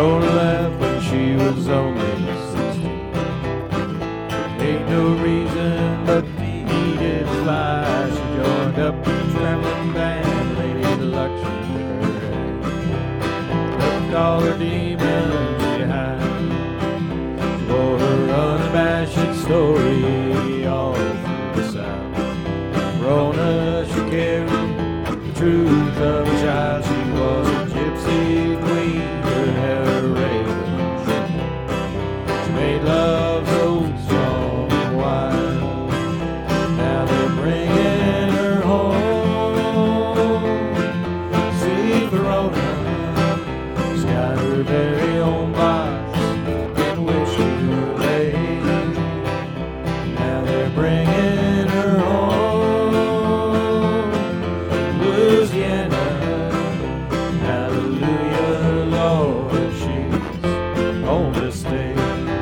Rhoda left when she was only 16. Ain't no reason but needed to fly. She joined up the traveling band, Lady Luxury took her hand. Left all her demons behind. She wore her unabashed story all through the South. Rona, she carried the truth of a child. She was a gypsy queen, her hair raven. She made love so strong and wild. Now they're bringing her home. Sweet Verona, she's got her very own box in which to lay. Now they're bringing her home. Louisiana, hallelujah, Lord, she's on the stage.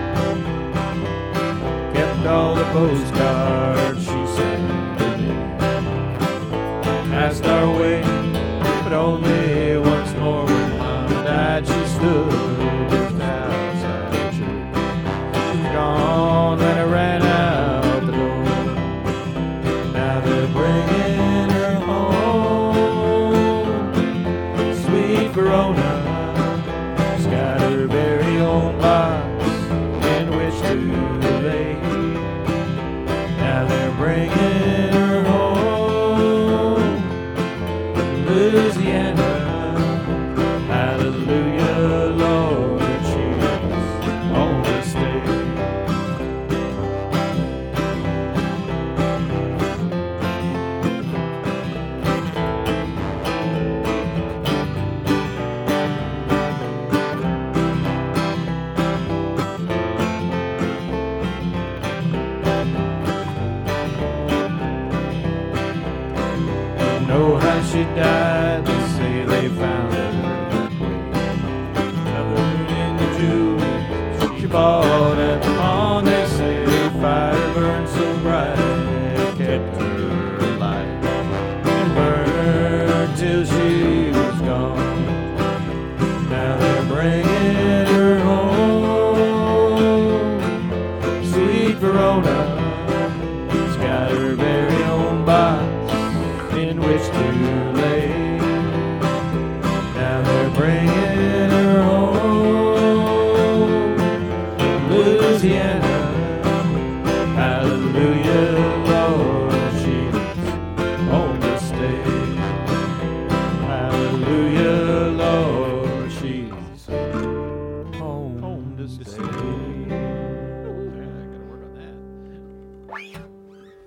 Kept all the postcards she sent in. Asked our way, but only once more. When Mom died, she stood just outside the church. She's gone when I ran out the door. Now they're bringing her home. Sweet Verona, she's got her very own box in which to lay. Now they're bringing her home. Louisiana, hallelujah, Lord, she's on the stage. Know how she died, they say they found